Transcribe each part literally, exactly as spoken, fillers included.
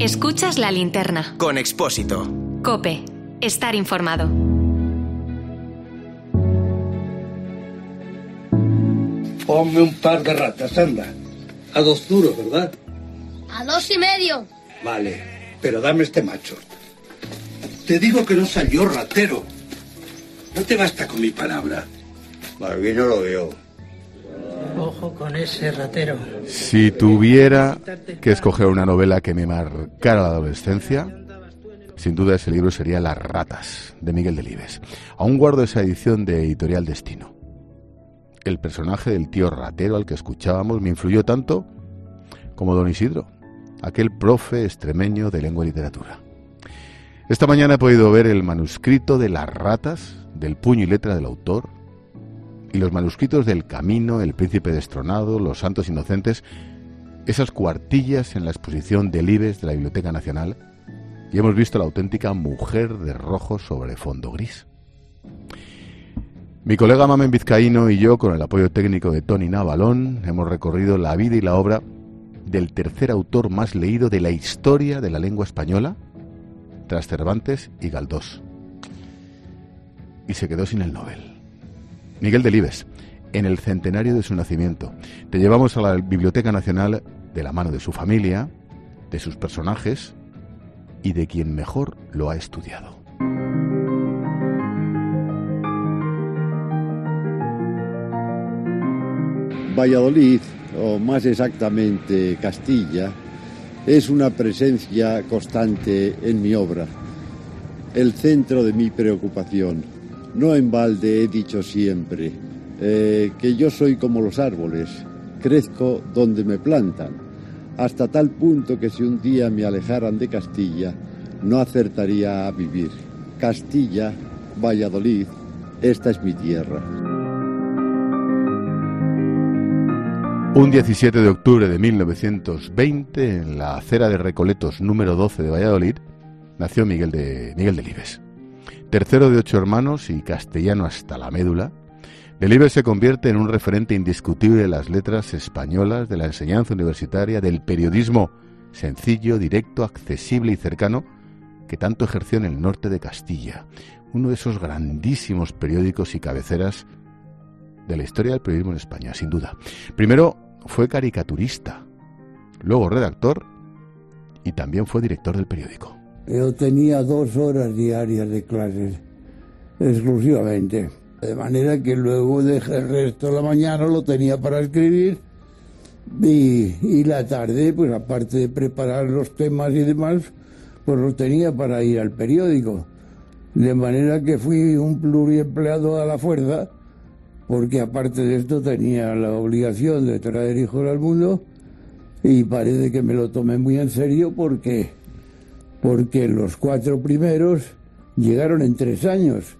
Escuchas La Linterna. Con Expósito. COPE. Estar informado. Ponme un par de ratas, anda. A dos duros, ¿verdad? A dos y medio. Vale, pero dame este macho. Te digo que no salió ratero. No te basta con mi palabra. Aquí no lo veo. Ojo con ese ratero. Si tuviera que escoger una novela que me marcara la adolescencia, sin duda ese libro sería Las ratas, de Miguel Delibes. Aún guardo esa edición de Editorial Destino. El personaje del tío ratero al que escuchábamos me influyó tanto como don Isidro, aquel profe extremeño de lengua y literatura. Esta mañana he podido ver el manuscrito de Las ratas, del puño y letra del autor, y los manuscritos del Camino, El príncipe destronado, Los santos inocentes, esas cuartillas en la exposición Delibes de la Biblioteca Nacional, y hemos visto la auténtica mujer de rojo sobre fondo gris. Mi colega Mamen Vizcaíno y yo, con el apoyo técnico de Tony Navalón, hemos recorrido la vida y la obra del tercer autor más leído de la historia de la lengua española, tras Cervantes y Galdós. Y se quedó sin el Nobel. Miguel Delibes, en el centenario de su nacimiento. Te llevamos a la Biblioteca Nacional de la mano de su familia, de sus personajes y de quien mejor lo ha estudiado. Valladolid, o más exactamente Castilla, es una presencia constante en mi obra, el centro de mi preocupación. No en balde he dicho siempre eh, que yo soy como los árboles, crezco donde me plantan, hasta tal punto que si un día me alejaran de Castilla, no acertaría a vivir. Castilla, Valladolid, esta es mi tierra. Un diecisiete de octubre de mil novecientos veinte, en la acera de Recoletos número doce de Valladolid, nació Miguel de Miguel Delibes. Tercero de ocho hermanos y castellano hasta la médula, Delibes se convierte en un referente indiscutible de las letras españolas, de la enseñanza universitaria, del periodismo sencillo, directo, accesible y cercano que tanto ejerció en el norte de Castilla, uno de esos grandísimos periódicos y cabeceras de la historia del periodismo en España, sin duda. Primero fue caricaturista, luego redactor y también fue director del periódico. Yo tenía dos horas diarias de clases, exclusivamente. De manera que luego dejé el resto de la mañana, lo tenía para escribir, y, y la tarde, pues aparte de preparar los temas y demás, pues lo tenía para ir al periódico. De manera que fui un pluriempleado a la fuerza, porque aparte de esto tenía la obligación de traer hijos al mundo, y parece que me lo tomé muy en serio porque... porque los cuatro primeros llegaron en tres años.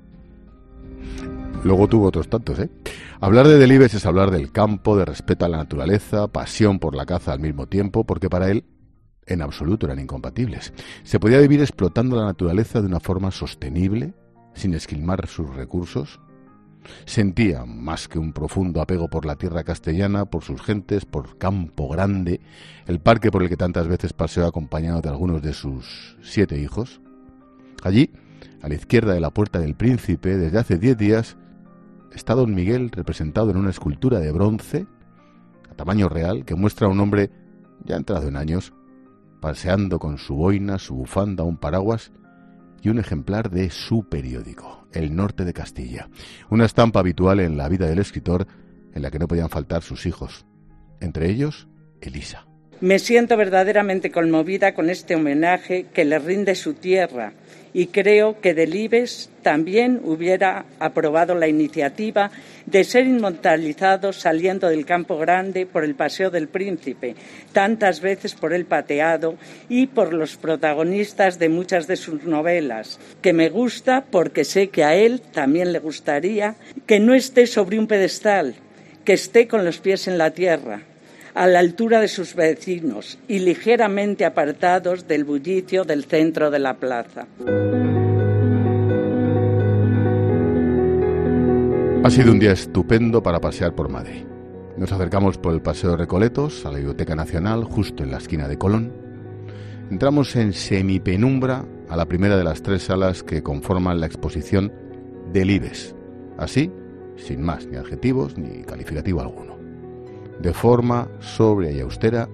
Luego tuvo otros tantos, ¿eh? Hablar de Delibes es hablar del campo, de respeto a la naturaleza, pasión por la caza al mismo tiempo, porque para él, en absoluto, eran incompatibles. Se podía vivir explotando la naturaleza de una forma sostenible, sin esquilmar sus recursos. Sentía más que un profundo apego por la tierra castellana, por sus gentes, por Campo Grande, el parque por el que tantas veces paseó acompañado de algunos de sus siete hijos. Allí, a la izquierda de la Puerta del Príncipe, desde hace diez días, está don Miguel representado en una escultura de bronce, a tamaño real, que muestra a un hombre ya entrado en años, paseando con su boina, su bufanda, un paraguas y un ejemplar de su periódico, El Norte de Castilla. Una estampa habitual en la vida del escritor, en la que no podían faltar sus hijos, entre ellos Elisa. Me siento verdaderamente conmovida con este homenaje que le rinde su tierra y creo que Delibes también hubiera aprobado la iniciativa de ser inmortalizado saliendo del Campo Grande por el Paseo del Príncipe, tantas veces por él pateado y por los protagonistas de muchas de sus novelas, que me gusta porque sé que a él también le gustaría que no esté sobre un pedestal, que esté con los pies en la tierra, a la altura de sus vecinos y ligeramente apartados del bullicio del centro de la plaza. Ha sido un día estupendo para pasear por Madrid. Nos acercamos por el Paseo de Recoletos a la Biblioteca Nacional, justo en la esquina de Colón. Entramos en semipenumbra a la primera de las tres salas que conforman la exposición Delibes. Así, sin más ni adjetivos ni calificativo alguno. De forma sobria y austera,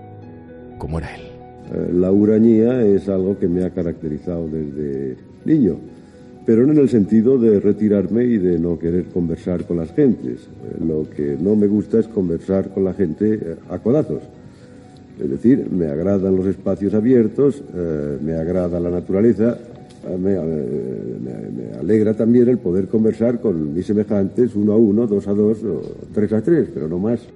como era él. La hurañía es algo que me ha caracterizado desde niño, pero no en el sentido de retirarme y de no querer conversar con las gentes. Lo que no me gusta es conversar con la gente a codazos. Es decir, me agradan los espacios abiertos, eh, me agrada la naturaleza, eh, me, eh, me, me alegra también el poder conversar con mis semejantes uno a uno, dos a dos o tres a tres, pero no más.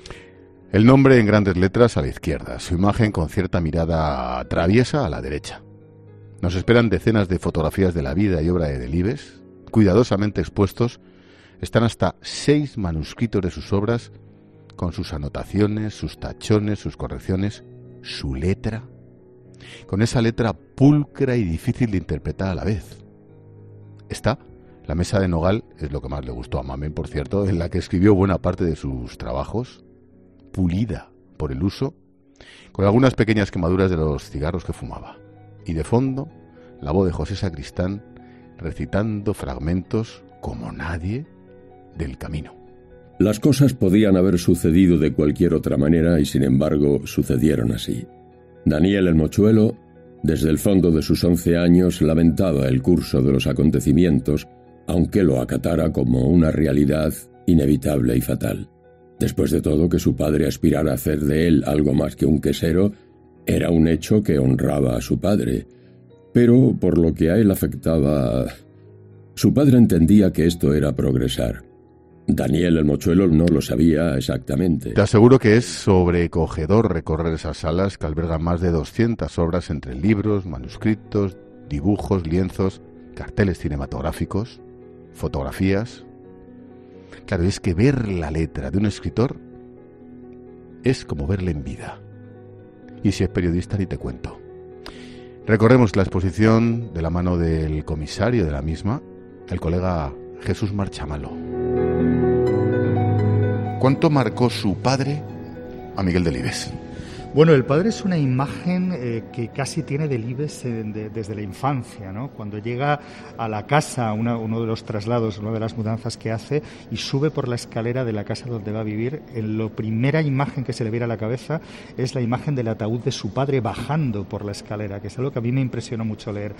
El nombre en grandes letras a la izquierda, su imagen con cierta mirada traviesa a la derecha. Nos esperan decenas de fotografías de la vida y obra de Delibes, cuidadosamente expuestos. Están hasta seis manuscritos de sus obras, con sus anotaciones, sus tachones, sus correcciones, su letra, con esa letra pulcra y difícil de interpretar a la vez. Está la mesa de nogal, es lo que más le gustó a Mamen, por cierto, en la que escribió buena parte de sus trabajos, pulida por el uso, con algunas pequeñas quemaduras de los cigarros que fumaba. Y de fondo, la voz de José Sacristán recitando fragmentos, como nadie, del Camino. Las cosas podían haber sucedido de cualquier otra manera y sin embargo sucedieron así. Daniel el Mochuelo, desde el fondo de sus once años, lamentaba el curso de los acontecimientos, aunque lo acatara como una realidad inevitable y fatal. Después de todo, que su padre aspirara a hacer de él algo más que un quesero, era un hecho que honraba a su padre. Pero, por lo que a él afectaba, su padre entendía que esto era progresar. Daniel el Mochuelo no lo sabía exactamente. Te aseguro que es sobrecogedor recorrer esas salas que albergan más de doscientas obras entre libros, manuscritos, dibujos, lienzos, carteles cinematográficos, fotografías. Claro, es que ver la letra de un escritor es como verle en vida. Y si es periodista, ni te cuento. Recorremos la exposición de la mano del comisario de la misma, el colega Jesús Marchamalo. ¿Cuánto marcó su padre a Miguel Delibes? Bueno, el padre es una imagen eh, que casi tiene Delibes eh, de, desde la infancia, ¿no? Cuando llega a la casa, una, uno de los traslados, una de las mudanzas que hace, y sube por la escalera de la casa donde va a vivir, en la primera imagen que se le viene a la cabeza es la imagen del ataúd de su padre bajando por la escalera, que es algo que a mí me impresionó mucho leer.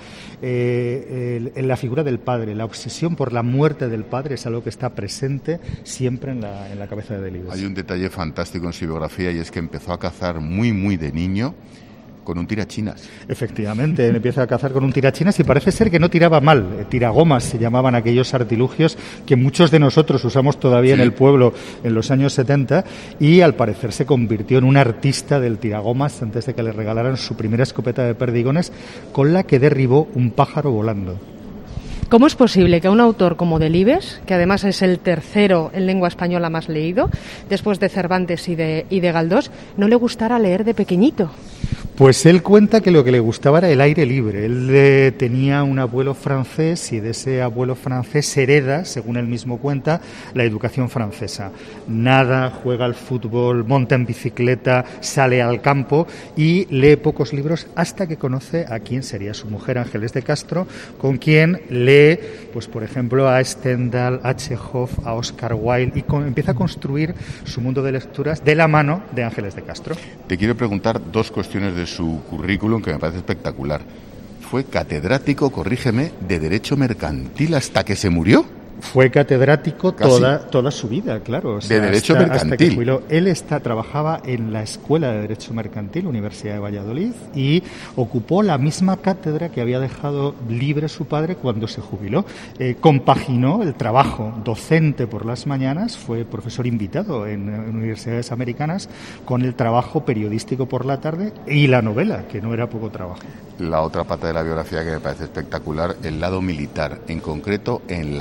Eh, el, la figura del padre, la obsesión por la muerte del padre es algo que está presente siempre en la, en la cabeza de Delibes. Hay un detalle fantástico en su biografía y es que empezó a cazar muy muy muy de niño con un tirachinas. Efectivamente, empieza a cazar con un tirachinas y parece ser que no tiraba mal. Tiragomas se llamaban aquellos artilugios que muchos de nosotros usamos todavía sí. en el pueblo en los años setenta, y al parecer se convirtió en un artista del tiragomas antes de que le regalaran su primera escopeta de perdigones, con la que derribó un pájaro volando. ¿Cómo es posible que a un autor como Delibes, que además es el tercero en lengua española más leído, después de Cervantes y de, y de Galdós, no le gustara leer de pequeñito? Pues él cuenta que lo que le gustaba era el aire libre. Él eh, tenía un abuelo francés y de ese abuelo francés hereda, según él mismo cuenta, la educación francesa. Nada, juega al fútbol, monta en bicicleta, sale al campo y lee pocos libros hasta que conoce a quien sería su mujer, Ángeles de Castro, con quien lee, pues por ejemplo, a Stendhal, a Chekhov, a Oscar Wilde, y con, empieza a construir su mundo de lecturas de la mano de Ángeles de Castro. Te quiero preguntar dos cuestiones de su currículum que me parece espectacular. Fue catedrático, corrígeme, de Derecho Mercantil hasta que se murió. Fue catedrático toda, toda su vida, claro. O sea, de Derecho hasta, Mercantil. Hasta que jubiló. Él está, trabajaba en la Escuela de Derecho Mercantil, Universidad de Valladolid, y ocupó la misma cátedra que había dejado libre su padre cuando se jubiló. Eh, compaginó el trabajo docente por las mañanas, fue profesor invitado en, en universidades americanas, con el trabajo periodístico por la tarde y la novela, que no era poco trabajo. La otra pata de la biografía que me parece espectacular, el lado militar, en concreto en la Armada.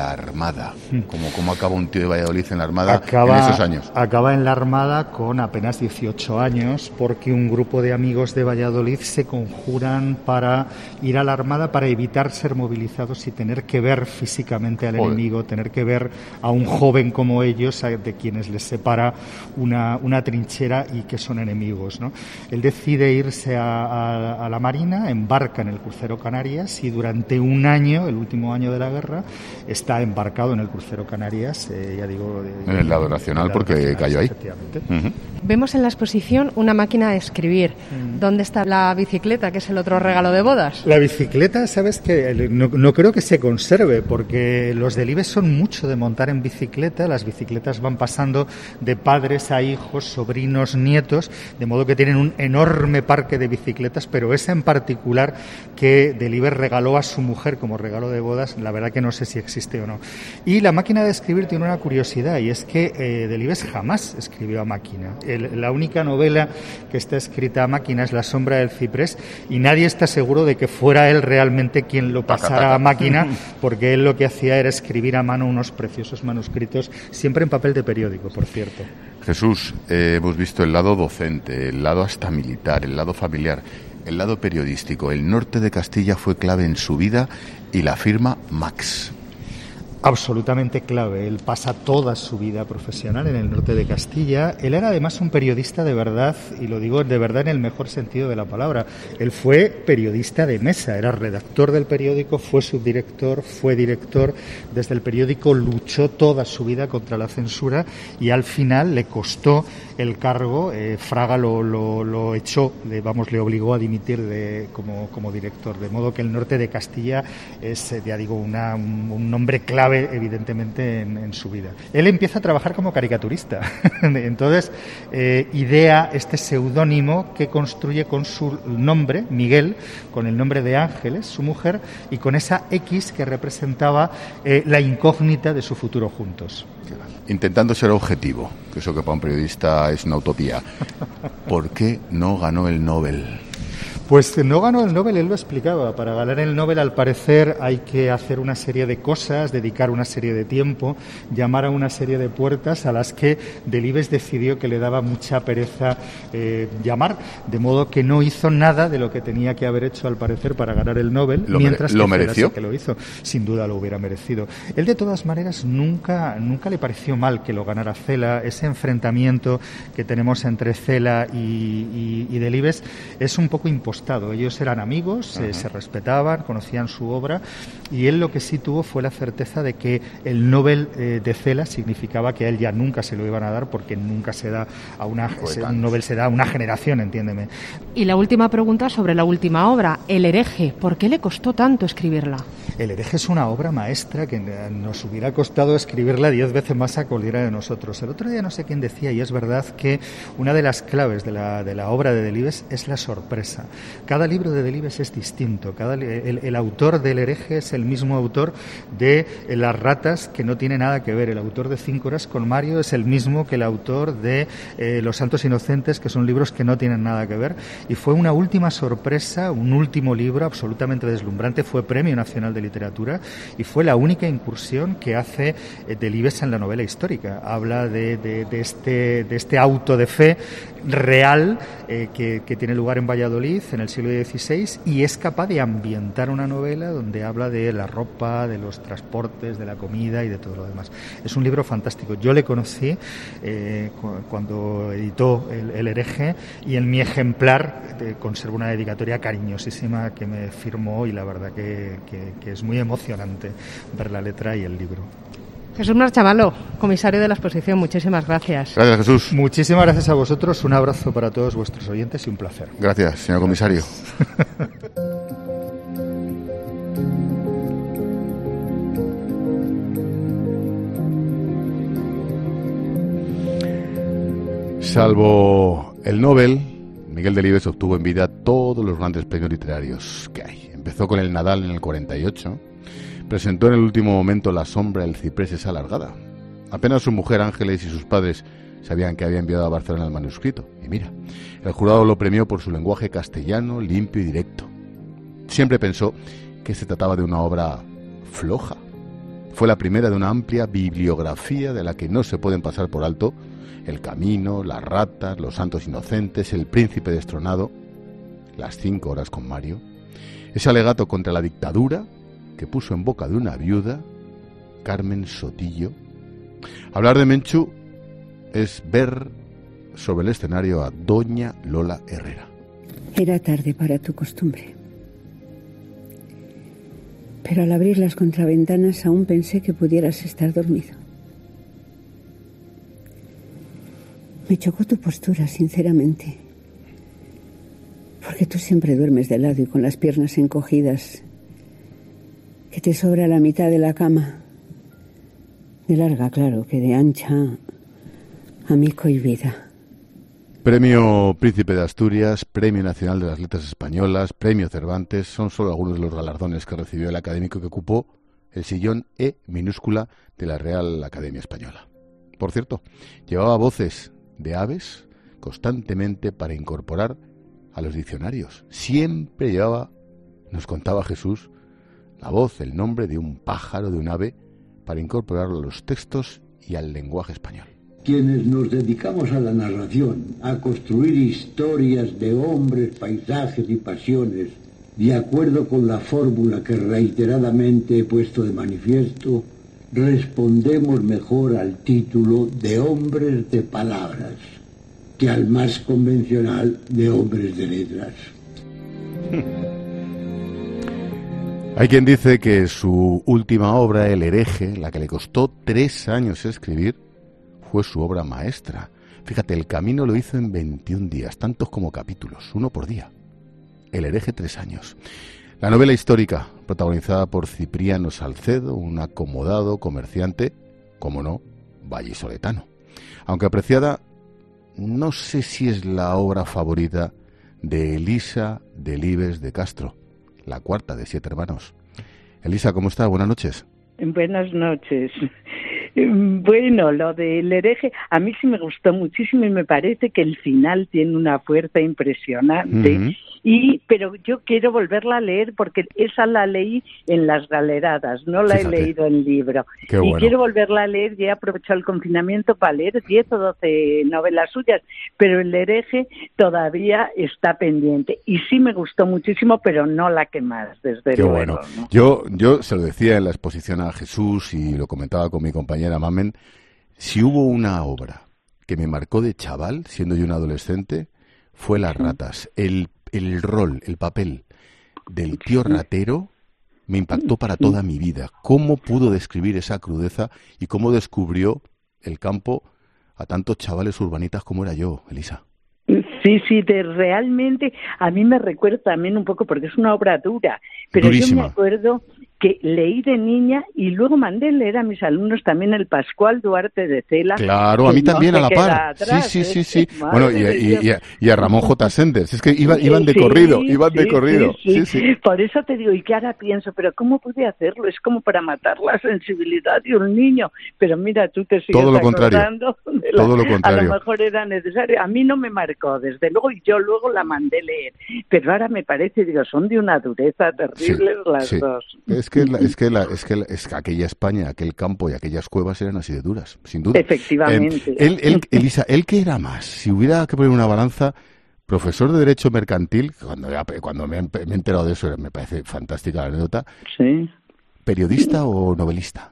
Armada. ¿Cómo, cómo acaba un tío de Valladolid en la Armada acaba, en esos años? Acaba en la Armada con apenas dieciocho años, porque un grupo de amigos de Valladolid se conjuran para ir a la Armada para evitar ser movilizados y tener que ver físicamente al Joder. enemigo, tener que ver a un joven como ellos, de quienes les separa una, una trinchera y que son enemigos, ¿no? Él decide irse a, a, a la Marina, embarca en el crucero Canarias y durante un año, el último año de la guerra, está embarcado en el crucero Canarias, eh, ya digo... De, en el lado nacional, el lado porque nacional, cayó ahí. Uh-huh. Vemos en la exposición una máquina de escribir. Uh-huh. ¿Dónde está la bicicleta, que es el otro regalo de bodas? La bicicleta, sabes que no, no creo que se conserve, porque los Delibes son mucho de montar en bicicleta. Las bicicletas van pasando de padres a hijos, sobrinos, nietos, de modo que tienen un enorme parque de bicicletas, pero esa en particular que Delibes regaló a su mujer como regalo de bodas, la verdad que no sé si existe o no. Y la máquina de escribir tiene una curiosidad, y es que eh, Delibes jamás escribió a máquina. El, la única novela que está escrita a máquina es La sombra del ciprés, y nadie está seguro de que fuera él realmente quien lo pasara a máquina, porque él lo que hacía era escribir a mano unos preciosos manuscritos, siempre en papel de periódico, por cierto. Jesús, eh, hemos visto el lado docente, el lado hasta militar, el lado familiar, el lado periodístico. El norte de Castilla fue clave en su vida y la firma Max. Absolutamente clave. Él pasa toda su vida profesional en el norte de Castilla. Él era además un periodista de verdad, y lo digo de verdad en el mejor sentido de la palabra. Él fue periodista de mesa, era redactor del periódico, fue subdirector, fue director. Desde el periódico luchó toda su vida contra la censura y al final le costó el cargo. eh, Fraga lo, lo, lo echó, le, vamos, le obligó a dimitir de, como, como director. De modo que el norte de Castilla es, ya digo, una, un, un nombre clave evidentemente en, en su vida. Él empieza a trabajar como caricaturista, entonces eh, idea este seudónimo que construye con su nombre, Miguel, con el nombre de Ángeles, su mujer, y con esa X que representaba eh, la incógnita de su futuro juntos. Intentando ser objetivo, que eso que para un periodista es una utopía, ¿por qué no ganó el Nobel? Pues no ganó el Nobel, él lo explicaba. Para ganar el Nobel, al parecer, hay que hacer una serie de cosas, dedicar una serie de tiempo, llamar a una serie de puertas a las que Delibes decidió que le daba mucha pereza eh, llamar, de modo que no hizo nada de lo que tenía que haber hecho, al parecer, para ganar el Nobel, ¿Lo, mientras ¿lo que mereció? que lo hizo. Sin duda lo hubiera merecido. Él, de todas maneras, nunca, nunca le pareció mal que lo ganara Cela. Ese enfrentamiento que tenemos entre Cela y, y, y Delibes es un poco imposible. Ellos eran amigos, eh, se respetaban, conocían su obra, y él lo que sí tuvo fue la certeza de que el Nobel eh, de Cela significaba que a él ya nunca se lo iban a dar, porque nunca se da a una se, un Nobel se da a una generación, entiéndeme. Y la última pregunta sobre la última obra, El hereje. ¿Por qué le costó tanto escribirla? El hereje es una obra maestra que nos hubiera costado escribirla diez veces más a cualquiera de nosotros. El otro día no sé quién decía, y es verdad, que una de las claves de la, de la obra de Delibes es la sorpresa. Cada libro de Delibes es distinto. Cada, el, el autor del hereje es el mismo autor de Las ratas, que no tiene nada que ver. El autor de Cinco horas con Mario es el mismo que el autor de eh, Los santos inocentes, que son libros que no tienen nada que ver. Y fue una última sorpresa, un último libro absolutamente deslumbrante. Fue Premio Nacional de Literatura y fue la única incursión que hace eh, Delibes en la novela histórica. Habla de, de, de, este, de este auto de fe real eh, que, que tiene lugar en Valladolid en el siglo dieciséis, y es capaz de ambientar una novela donde habla de la ropa, de los transportes, de la comida y de todo lo demás. Es un libro fantástico. Yo le conocí eh, cuando editó el, el hereje, y en mi ejemplar eh, conservo una dedicatoria cariñosísima que me firmó, y la verdad que, que, que es muy emocionante ver la letra y el libro. Jesús Marchavalo, comisario de la exposición, muchísimas gracias. Gracias, Jesús. Muchísimas gracias a vosotros, un abrazo para todos vuestros oyentes y un placer. Gracias, señor comisario. Salvo el Nobel, Miguel Delibes obtuvo en vida todos los grandes premios literarios que hay. Empezó con el Nadal en el cuarenta y ocho, presentó en el último momento La sombra del ciprés es alargada. Apenas su mujer Ángeles y sus padres sabían que había enviado a Barcelona el manuscrito. Y mira, el jurado lo premió por su lenguaje castellano, limpio y directo. Siempre pensó que se trataba de una obra floja, Fue la primera de una amplia bibliografía de la que no se pueden pasar por alto El camino, Las ratas, Los santos inocentes, El príncipe destronado, Las cinco horas con Mario, ese alegato contra la dictadura que puso en boca de una viuda, Carmen Sotillo. Hablar de Menchu es ver sobre el escenario a doña Lola Herrera. Era tarde para tu costumbre. Pero al abrir las contraventanas aún pensé que pudieras estar dormido. Me chocó tu postura, sinceramente. Porque tú siempre duermes de lado y con las piernas encogidas, que te sobra la mitad de la cama. De larga, claro, que de ancha, amico y vida. Premio Príncipe de Asturias, Premio Nacional de las Letras Españolas, Premio Cervantes, son solo algunos de los galardones que recibió el académico que ocupó el sillón E minúscula de la Real Academia Española. Por cierto, llevaba voces de aves constantemente para incorporar a los diccionarios. Siempre llevaba, nos contaba Jesús, la voz, el nombre de un pájaro, de un ave, para incorporarlo a los textos y al lenguaje español. Quienes nos dedicamos a la narración, a construir historias de hombres, paisajes y pasiones, de acuerdo con la fórmula que reiteradamente he puesto de manifiesto, respondemos mejor al título de hombres de palabras que al más convencional de hombres de letras. Hay quien dice que su última obra, El hereje, la que le costó tres años escribir, fue su obra maestra. Fíjate, El camino lo hizo en veintiún días, tantos como capítulos, uno por día. El hereje, tres años. La novela histórica, protagonizada por Cipriano Salcedo, un acomodado comerciante, como no, vallisoletano. Aunque apreciada, no sé si es la obra favorita de Elisa Delibes de Castro, la cuarta de siete hermanos. Elisa, ¿cómo está? Buenas noches. Buenas noches. Bueno, lo del hereje a mí sí me gustó muchísimo y me parece que el final tiene una fuerza impresionante. Uh-huh. Y pero yo quiero volverla a leer porque esa la leí en Las Galeradas, no la Fíjate. he leído en libro. Qué y bueno. quiero volverla a leer, ya he aprovechado el confinamiento para leer diez o doce novelas suyas, pero el hereje todavía está pendiente. Y sí me gustó muchísimo, pero no la que más, desde Qué luego. Bueno. ¿no? Yo, yo se lo decía en la exposición a Jesús y lo comentaba con mi compañera Mamen, si hubo una obra que me marcó de chaval, siendo yo un adolescente, fue Las ratas. El El rol, el papel del tío ratero me impactó para toda mi vida. ¿Cómo pudo describir esa crudeza y cómo descubrió el campo a tantos chavales urbanitas como era yo, Elisa? Sí, sí, de realmente a mí me recuerda también un poco porque es una obra dura, pero Durísima. Yo me acuerdo que leí de niña y luego mandé leer a mis alumnos también el Pascual Duarte de Cela. Claro, a mí también no a la par. Atrás, sí, sí, sí, ¿eh? sí. Bueno, y, y, y, a, y a Ramón J. Senders. Es que iban, iban de sí, corrido, iban sí, de corrido. Sí, sí. Sí, sí. Por eso te digo, y que ahora pienso, pero ¿cómo pude hacerlo? Es como para matar la sensibilidad de un niño. Pero mira, tú te sigues Todo lo contrario. de la, Todo lo contrario. A lo mejor era necesario. A mí no me marcó, desde luego, y yo luego la mandé leer. Pero ahora me parece, digo, son de una dureza terrible sí, las sí. dos. Es que, la, es que, la, es que, la, es que aquella España, aquel campo y aquellas cuevas eran así de duras, sin duda. Efectivamente. Eh, él, él, Elisa, ¿él qué era más? Si hubiera que poner una balanza, profesor de Derecho Mercantil, cuando, cuando me, me he enterado de eso, me parece fantástica la anécdota. Sí. ¿Periodista o novelista?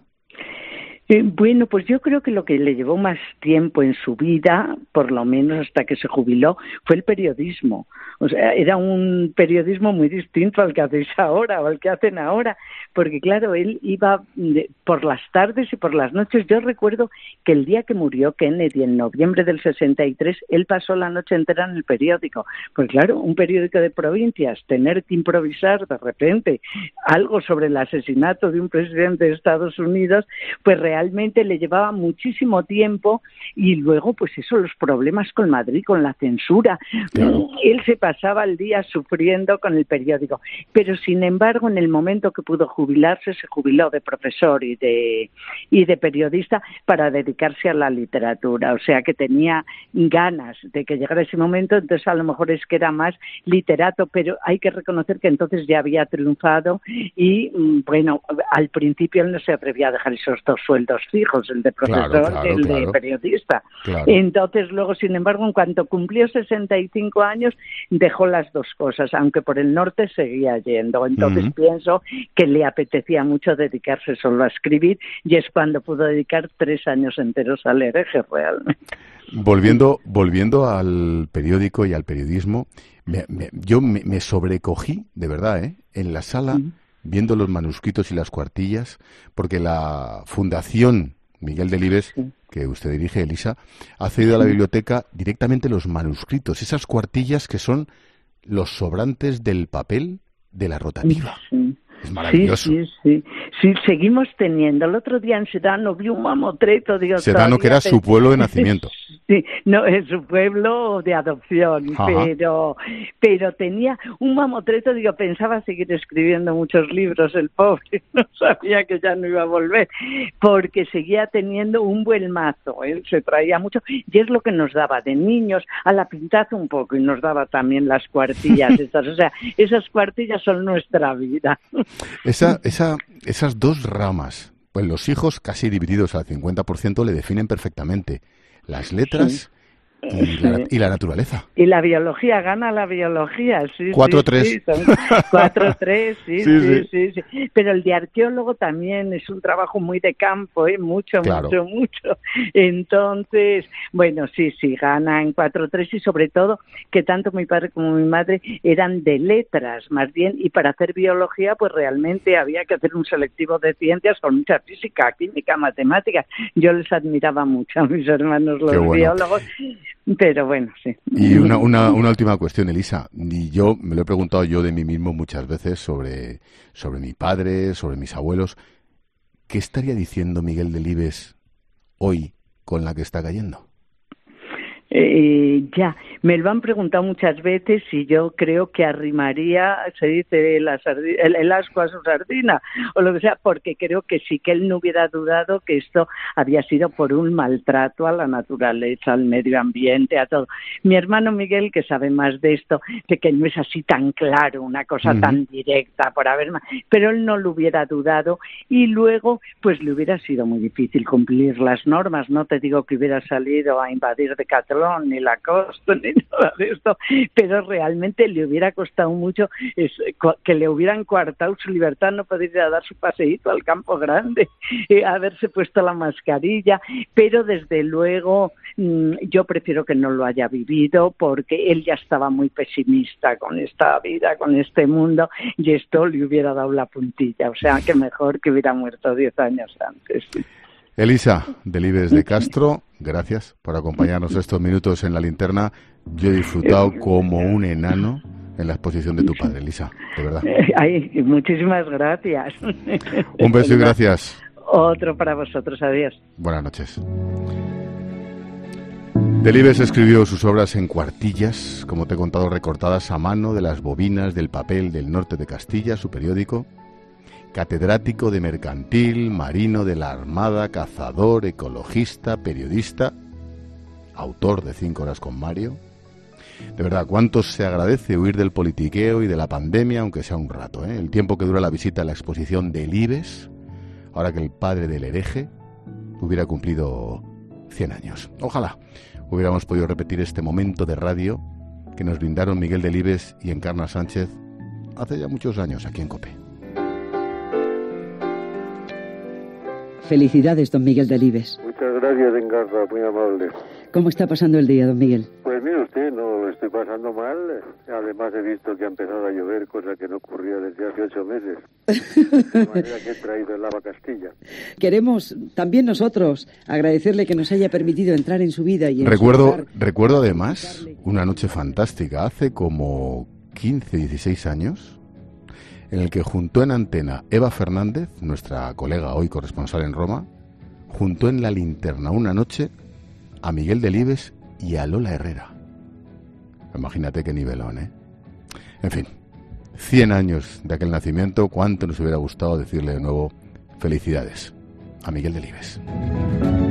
Eh, bueno, pues yo creo que lo que le llevó más tiempo en su vida, por lo menos hasta que se jubiló, fue el periodismo. O sea, era un periodismo muy distinto al que hacéis ahora o al que hacen ahora, porque claro, él iba de, por las tardes y por las noches. Yo recuerdo que el día que murió Kennedy, en noviembre del sesenta y tres, él pasó la noche entera en el periódico. Pues claro, un periódico de provincias, tener que improvisar de repente algo sobre el asesinato de un presidente de Estados Unidos, pues realmente realmente le llevaba muchísimo tiempo y luego, pues eso, los problemas con Madrid, con la censura. Claro. Él se pasaba el día sufriendo con el periódico, pero sin embargo, en el momento que pudo jubilarse, se jubiló de profesor y de, y de periodista para dedicarse a la literatura, o sea que tenía ganas de que llegara ese momento, entonces a lo mejor es que era más literato, pero hay que reconocer que entonces ya había triunfado y, bueno, al principio él no se atrevía a dejar esos dos sueldos fijos, el de profesor y claro, claro, el claro. de periodista. Claro. Entonces luego, sin embargo, en cuanto cumplió sesenta y cinco años, dejó las dos cosas, aunque por el norte seguía yendo. Entonces uh-huh. pienso que le apetecía mucho dedicarse solo a escribir y es cuando pudo dedicar tres años enteros al hereje realmente. Volviendo, volviendo al periódico y al periodismo, me, me, yo me, me sobrecogí, de verdad, ¿eh? en la sala, uh-huh. viendo los manuscritos y las cuartillas, porque la Fundación Miguel Delibes, sí. que usted dirige, Elisa, ha cedido a la biblioteca directamente los manuscritos, esas cuartillas que son los sobrantes del papel de la rotativa. Sí. Es maravilloso. Sí, sí, sí. Sí, seguimos teniendo. El otro día en Sedano vi un mamotreto. Digo, Sedano, que era su pueblo de nacimiento. Sí, no, es su pueblo de adopción, Ajá. pero pero tenía un mamotreto, digo, pensaba seguir escribiendo muchos libros, el pobre, no sabía que ya no iba a volver, porque seguía teniendo un buen mazo, él se traía mucho, y es lo que nos daba de niños, a la pintaza un poco, y nos daba también las cuartillas estas, o sea, esas cuartillas son nuestra vida. Esa, esa, esas dos ramas, pues los hijos casi divididos al cincuenta por ciento le definen perfectamente. Las letras sí. y, la, y la naturaleza. Y la biología, gana la biología, sí. cuatro tres. Sí, sí, cuatro tres, sí, sí, sí, sí, sí, sí. Pero el de arqueólogo también es un trabajo muy de campo, ¿eh? Mucho, claro. mucho, mucho. Entonces, bueno, sí, sí, ganan cuatro tres y sobre todo que tanto mi padre como mi madre eran de letras, más bien, y para hacer biología, pues realmente había que hacer un selectivo de ciencias con mucha física, química, matemáticas. Yo les admiraba mucho a mis hermanos los bueno. biólogos. Pero bueno, sí. Y una, una, una última cuestión, Elisa. Y yo me lo he preguntado yo de mí mismo muchas veces sobre, sobre mi padre, sobre mis abuelos. ¿Qué estaría diciendo Miguel Delibes hoy con la que está cayendo? Eh, ya, me lo han preguntado muchas veces y yo creo que arrimaría, se dice, la sardina, el, el asco a su sardina o lo que sea, porque creo que sí que él no hubiera dudado que esto había sido por un maltrato a la naturaleza, al medio ambiente, a todo. Mi hermano Miguel, que sabe más de esto, de que no es así tan claro, una cosa uh-huh. tan directa, por haber más, pero él no lo hubiera dudado y luego pues le hubiera sido muy difícil cumplir las normas, no te digo que hubiera salido a invadir Decathlon ni la costa ni nada de esto, pero realmente le hubiera costado mucho es, que le hubieran coartado su libertad, no poder ir a dar su paseíto al Campo Grande, eh, haberse puesto la mascarilla, pero desde luego mmm, yo prefiero que no lo haya vivido porque él ya estaba muy pesimista con esta vida, con este mundo y esto le hubiera dado la puntilla, o sea que mejor que hubiera muerto diez años antes. Elisa Delibes de Castro, gracias por acompañarnos estos minutos en La Linterna. Yo he disfrutado como un enano en la exposición de tu padre, Elisa, de verdad. Ay, muchísimas gracias. Un beso y gracias. Otro para vosotros, adiós. Buenas noches. Delibes escribió sus obras en cuartillas, como te he contado, recortadas a mano de las bobinas del papel del norte de Castilla, su periódico. Catedrático de mercantil, marino de la Armada, cazador, ecologista, periodista, autor de Cinco horas con Mario. De verdad, cuánto se agradece huir del politiqueo y de la pandemia, aunque sea un rato, ¿eh? El tiempo que dura la visita a la exposición de Delibes, ahora que el padre del hereje hubiera cumplido cien años. Ojalá hubiéramos podido repetir este momento de radio que nos brindaron Miguel Delibes y Encarna Sánchez hace ya muchos años aquí en COPE. Felicidades, don Miguel Delibes. Muchas gracias, Encarna, muy amable. ¿Cómo está pasando el día, don Miguel? Pues mire usted, no lo estoy pasando mal. Además he visto que ha empezado a llover, cosa que no ocurría desde hace ocho meses. De manera que he traído el Lava Castilla. Queremos también nosotros agradecerle que nos haya permitido entrar en su vida y en recuerdo, su hogar. Recuerdo además una noche fantástica, hace como quince, dieciséis años, en el que juntó en antena Eva Fernández, nuestra colega hoy corresponsal en Roma, juntó en La Linterna una noche a Miguel Delibes y a Lola Herrera. Imagínate qué nivelón, ¿eh? En fin, cien años de aquel nacimiento, cuánto nos hubiera gustado decirle de nuevo felicidades a Miguel Delibes.